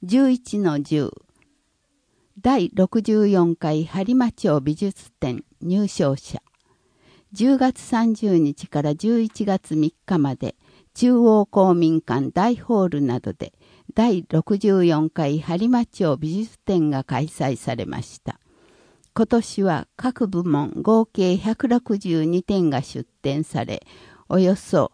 11-10第64回播磨町美術展入賞者10月30日から11月3日まで中央公民館大ホールなどで第64回播磨町美術展が開催されました。今年は各部門合計162点が出展され、およそ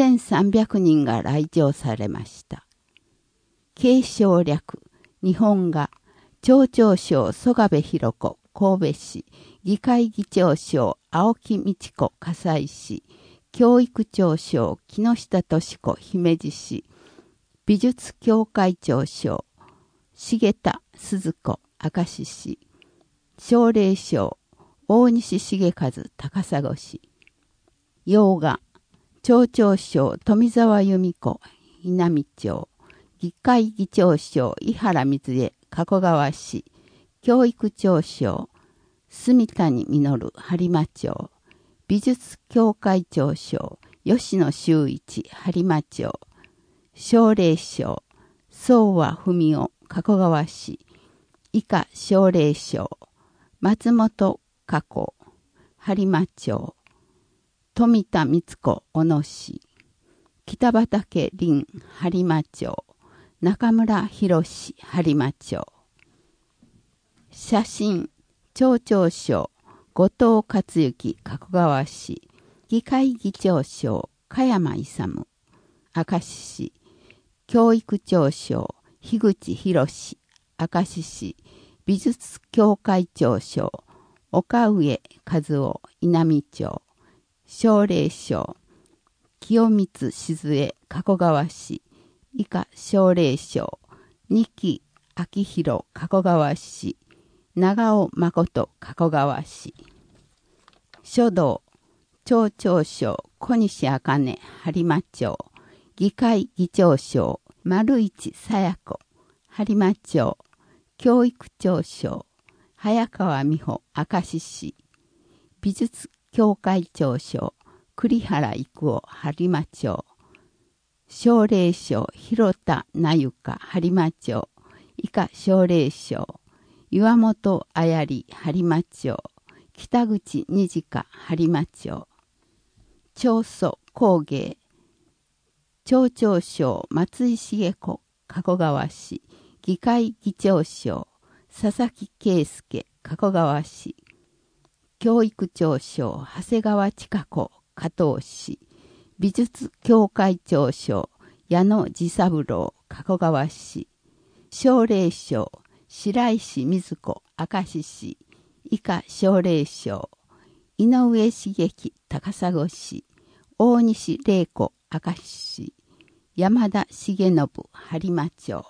1300人が来場されました。継承略、日本画、町長賞曽我部弘子、神戸市、議会議長賞青木美智子、葛西市、教育長賞木下敏子、姫路市、美術協会長賞重田鈴子、明石市、奨励賞大西重和、高砂市、洋画、町長賞富澤由美子、稲美町、議会議長賞井原瑞恵、加古川市、教育長賞住谷実、播磨町、美術協会長賞吉野修一、播磨町、奨励賞宗和文夫、加古川市、以下奨励賞松本加古、播磨町、富田光子、小野市、北畠凛、播磨町、中村博史、播磨町。写真、町長賞、後藤克行、加古川市、議会議長賞、加山勇、明石市、教育長賞、樋口博史、明石市、美術協会長賞、岡上和夫、稲美町、奨励賞、清光静江、加古川市、以下奨励賞、二木明弘、加古川市、長尾誠、加古川市、書道、町長賞、小西茜、播磨町、議会議長賞、丸市佐也子、播磨町、教育長賞、早川美穂、明石市、美術協会長賞、栗原郁夫、播磨町、奨励賞、広田那由香、播磨町、以下奨励賞、岩本綾里、播磨町、北口虹香、播磨町、長祖工芸、町長賞、松井茂子、加古川市、議会議長賞、佐々木圭介、加古川市、教育長賞、長谷川千佳子、加東市、美術協会長賞、矢野次三郎、加古川市、奨励賞、白石瑞子、明石市、以下奨励賞、井上茂樹、高砂市、大西玲子、明石市、山田重信、播磨町。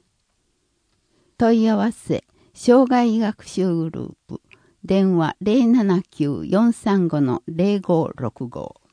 問い合わせ、障害学習グループ、電話 079-435-0565